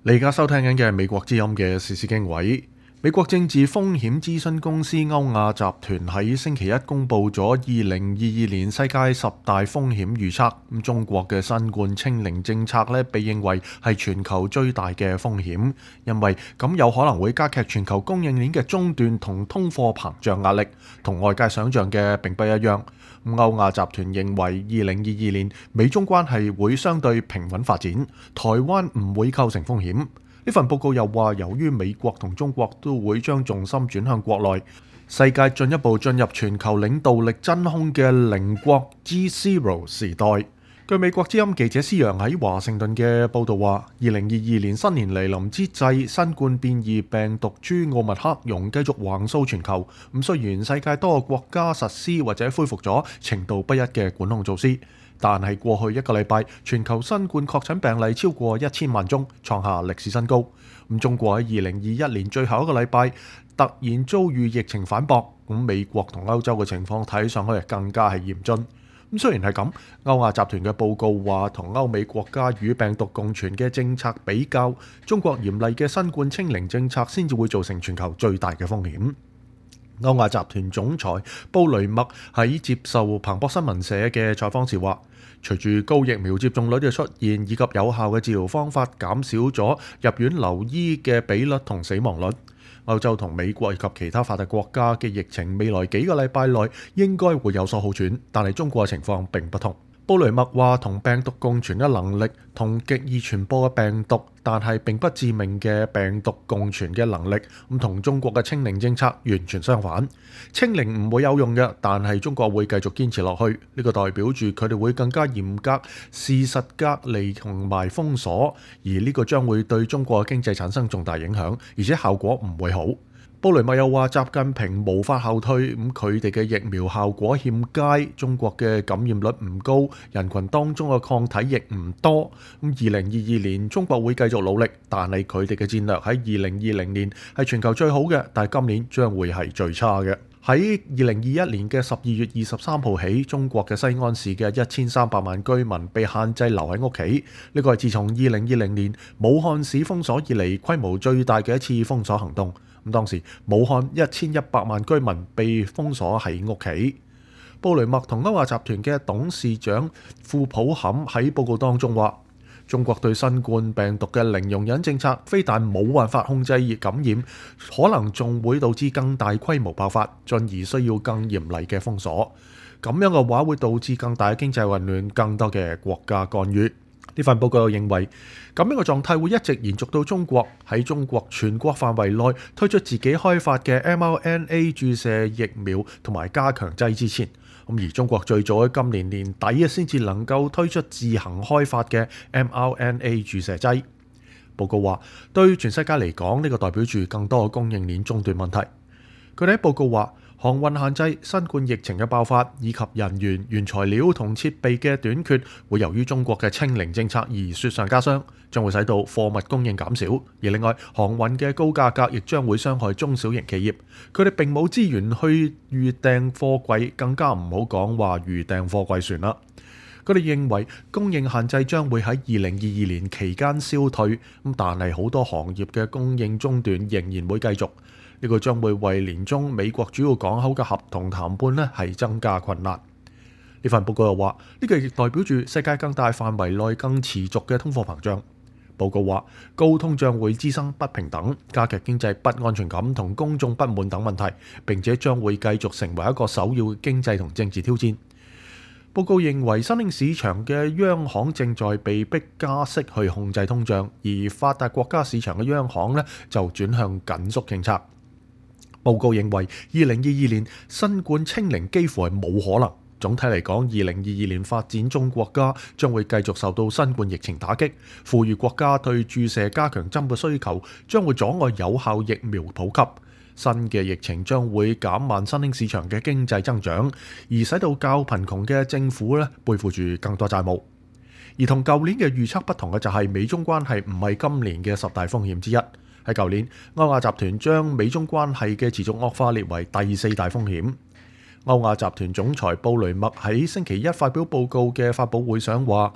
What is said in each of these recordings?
你而家收聽緊嘅係美國之音嘅時事經緯。美國政治風險諮詢公司歐亞集團喺星期一公布咗2022年世界10大風險預測。中國嘅新冠清零政策被認為係全球最大嘅風險，因為咁有可能會加劇全球供應鏈嘅中斷同通貨膨脹壓力，同外界想象嘅並不一樣。歐亞集團認為2022年美中關係會相對平穩發展，台灣唔會構成風險。呢份報告又話，由於美國同中國都會將重心轉向國內，世界進一步進入全球領導力真空嘅零國 G0 時代。據美國之音記者施洋喺華盛頓嘅報導話，2022年新年嚟臨之際，新冠變異病毒株奧密克戎繼續橫掃全球。雖然世界多個國家實施或者恢復咗程度不一嘅管控措施，但係過去一個禮拜，全球新冠確診病例超過1000萬宗，創下歷史新高。中國喺2021年最後一個禮拜突然遭遇疫情反撲，美國同歐洲嘅情況睇上去更加係嚴峻。雖然係咁，歐亞集團嘅報告話，同歐美國家與病毒共存嘅政策比較，中國嚴厲嘅新冠清零政策先至會造成全球最大嘅風險。歐亞集團總裁布雷默喺接受彭博新聞社嘅採訪時話，隨住高疫苗接種率嘅出現，以及有效嘅治療方法減少咗入院留醫嘅比率同死亡率，歐洲同美國以及其他發達國家嘅疫情未來幾個禮拜內應該會有所好轉，但係中國嘅情況並不同。布雷默話，同病毒共存嘅能力同極易傳播嘅病毒但係並不致命嘅病毒共存嘅能力，同中國嘅清零政策完全相反。清零唔會有用嘅，但係中國會繼續堅持落去。呢個代表住佢哋會更加嚴格事實隔離同埋封鎖，而呢個將會對中國嘅經濟產生重大影響，而且效果唔會好。布雷默又話，習近平無法後退，佢哋嘅疫苗效果欠佳，中國嘅感染率唔高，人群當中嘅抗體亦唔多。2022年中國會繼續努力，但係佢哋嘅戰略喺2020年係全球最好嘅，但係今年將會係最差嘅。喺2021年嘅12月23號起，中國嘅西安市嘅1300萬居民被限制留喺屋企，呢個係自從2020年武漢市封鎖以嚟規模最大嘅一次封鎖行動。當時武漢1100萬居民被封鎖喺屋企。布雷默同歐亞集團嘅董事長庫普坎喺報告當中話，中國對新冠病毒嘅零容忍政策非但冇辦法控制感染，可能仲會導致更大規模爆發，進而需要更嚴厲嘅封鎖。咁樣嘅話會導致更大嘅經濟混亂，更多嘅國家干預。呢份報告又認為，咁樣嘅狀態會一直延續到中國喺中國全國範圍內推出自己開發嘅 mRNA 注射疫苗同埋加強劑之前。而中國最早喺今年年底先至能夠推出自行開發嘅 mRNA 注射劑。報告話，對全世界嚟講，呢個代表住更多嘅供應鏈中斷問題。佢哋喺報告話，航運限制、新冠疫情嘅爆發以及人員、原材料同設備嘅短缺，會由於中國嘅清零政策而雪上加霜，將會使到貨物供應減少。而另外，航運嘅高價格亦將會傷害中小型企業，佢哋並冇資源去預訂貨櫃，更加唔好講話預訂貨櫃船啦。佢哋認為供應限制將會喺2022年期間消退，但係好多行業嘅供應中斷仍然會繼續。呢個將會為年中美國主要港口嘅合同談判係增加困難。呢份報告又話，呢個亦代表住世界更大範圍內更持續嘅通貨膨脹。報告話，高通脹會滋生不平等，加劇經濟不安全感同公眾不滿等問題，並且將會繼續成為一個首要嘅經濟同政治挑戰。報告認為，新興市場嘅央行正在被迫加息去控制通脹，而發達國家市場嘅央行就轉向緊縮政策。報告認為，2022年新冠清零幾乎係冇可能。總體嚟講，2022年發展中國家將會繼續受到新冠疫情打擊，富裕國家對注射加強針嘅需求將會阻礙有效疫苗普及。新嘅疫情將會減慢新興市場嘅經濟增長，而使到較貧窮嘅政府背負住更多債務。而同舊年嘅預測不同嘅就係，美中關係唔係今年嘅10大風險之一。喺舊年，歐亞集團將美中關係嘅持續惡化列為第4大風險。歐亞集團總裁布雷默喺星期一發表報告嘅發佈會上話，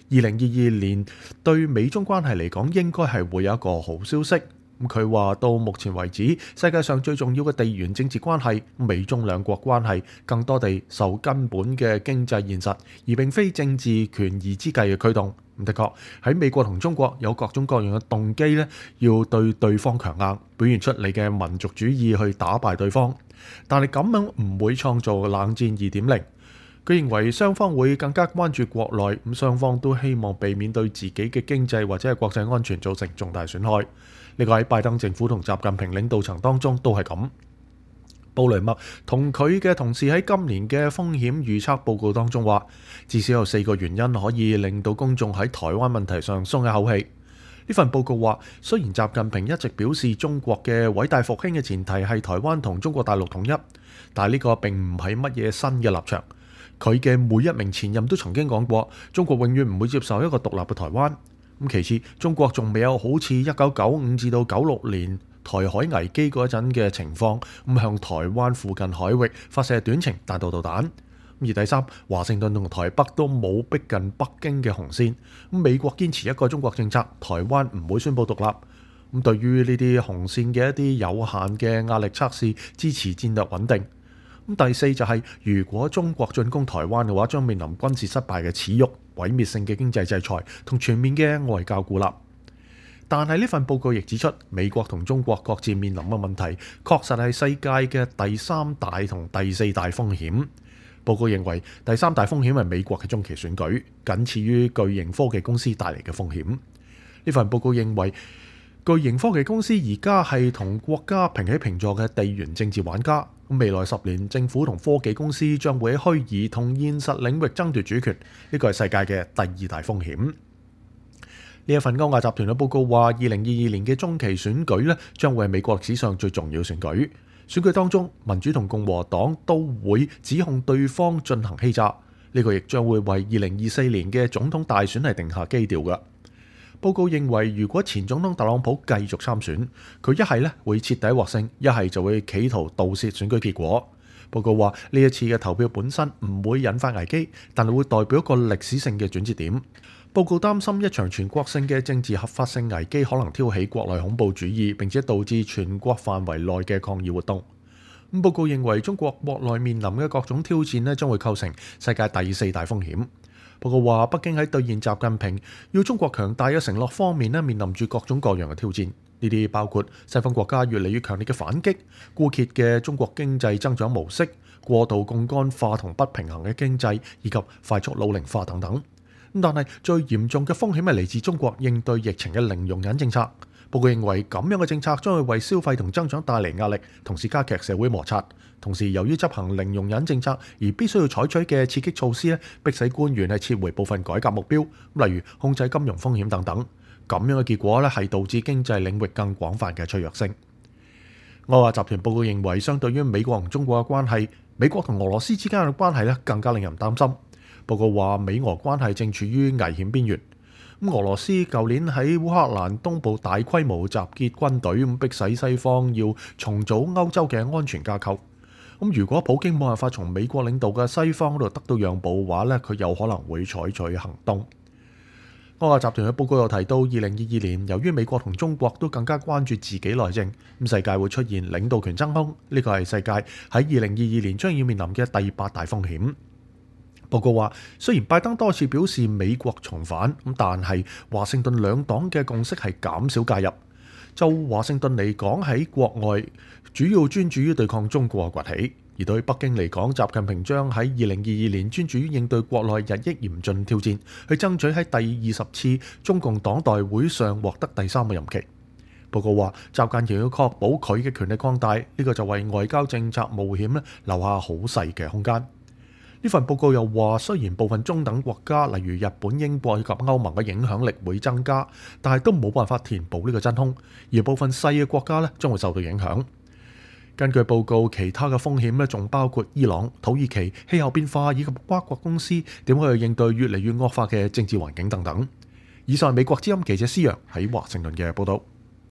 2022年對美中關係嚟講應該係會有一個好消息。佢話到目前為止，世界上最重要嘅地緣政治關係，美中兩國關係更多地受根本嘅經濟現實，而並非政治權宜之計嘅驅動。的確喺美國同中國有各種各樣嘅動機咧，要對對方強硬，表現出你嘅民族主義去打敗對方。但係咁樣唔會創造冷戰2.0。佢認為雙方會更加關注國內，咁雙方都希望避免對自己嘅經濟或者係國際安全造成重大損害。呢個喺拜登政府同習近平領導層當中都係咁。布雷默同佢嘅同事喺今年嘅風險預測報告當中話，至少有4個原因可以令到公眾喺台灣問題上鬆一口氣。呢份報告話，雖然習近平一直表示中國嘅偉大復興嘅前提係台灣同中國大陸統一，但係呢個並唔係乜嘢新嘅立場。佢嘅每一名前任都曾經講過，中國永遠唔會接受一個獨立嘅台灣。其次，中國仲未有好似1995至到96年台海危機嗰陣嘅情況，向台灣附近海域發射短程彈道導彈。而第三，華盛頓同台北都冇逼近北京嘅紅線。美國堅持一個中國政策，台灣唔會宣布獨立。對於呢啲紅線嘅一啲有限嘅壓力測試，支持戰略穩定。第四就係，如果中國進攻台灣嘅話，將面臨軍事失敗嘅恥辱、毀滅性嘅經濟制裁同全面嘅外交孤立。但係呢份報告亦指出，美國同中國各自面臨嘅問題，確實係世界嘅第3大同第4大風險。報告認為，第3大風險係美國嘅中期選舉，僅次於巨型科技公司帶嚟嘅風險。呢份報告認為，巨型科技公司而家係同國家平起平坐嘅地緣政治玩家。未來10年，政府同科技公司將會喺虛擬同現實領域爭奪主權，呢個係世界嘅第2大風險。呢一份歐亞集團嘅報告話，2022年嘅中期選舉咧，將會係美國歷史上最重要選舉。選舉當中，民主同共和黨都會指控對方進行欺詐，呢個亦將會為2024年嘅總統大選係定下基調嘅。報告認為，如果前總統特朗普繼續參選，佢一係咧會徹底獲勝，一係就會企圖盜竊選舉結果。報告話，呢一次嘅投票本身唔會引發危機，但係會代表一個歷史性嘅轉折點。報告擔心一場全國性嘅政治合法性危機可能挑起國內恐怖主義，並且導致全國範圍內嘅抗議活動。報告認為，中國國內面臨嘅各種挑戰咧，將會構成世界第4大風險。報告話，北京喺兌現習近平要中國強大嘅承諾方面咧，面臨住各種各樣嘅挑戰。呢啲包括西方國家越嚟越強烈嘅反擊、枯竭嘅中國經濟增長模式、過度槓桿化同不平衡嘅經濟，以及快速老齡化等等。但係最嚴重嘅風險係嚟自中國應對疫情嘅零容忍政策。報告認為，咁樣嘅政策將會為消費同增長帶嚟壓力，同時加劇社會摩擦。同時，由於執行零容忍政策而必須要採取嘅刺激措施咧，迫使官員係撤回部分改革目標，例如控制金融風險等等。咁樣嘅結果咧，係導致經濟領域更廣泛嘅脆弱性。歐亞集團報告認為，相對於美國同中國嘅關係，美國同俄羅斯之間嘅關係咧更加令人擔心。報告話，美俄關係正處於危險邊緣。俄羅斯舊年喺烏克蘭東部大規模集結軍隊，迫使西方要重組歐洲嘅安全架構。如果普京冇辦法從美國領導嘅西方嗰度得到讓步嘅話咧，佢有可能會採取行動。歐亞集團嘅報告又提到，2022年由於美國同中國都更加關注自己內政，世界會出現領導權真空，呢個係世界喺2022年將要面臨嘅第8大風險。報告話，雖然拜登多次表示美國重返，但係華盛頓兩黨嘅共識係減少介入。就華盛頓嚟講，喺國外主要專注於對抗中國嘅崛起，而對北京嚟講，習近平將喺2022年專注於應對國內日益嚴峻挑戰，去爭取喺第20次中共黨代會上獲得第3個任期。報告話，習近平要確保佢嘅權力擴大，呢個就為外交政策冒險咧留下好細嘅空間。呢份報告又話，雖然部分中等國家，例如日本、英國以及歐盟嘅影響力會增加，但係都冇辦法填補呢個真空，而部分細嘅國家咧將會受到影響。根據報告，其他嘅風險咧仲包括伊朗、土耳其、氣候變化以及跨國公司點去應對越嚟越惡化嘅政治環境等等。以上係美國之音記者施揚喺華盛頓嘅報道。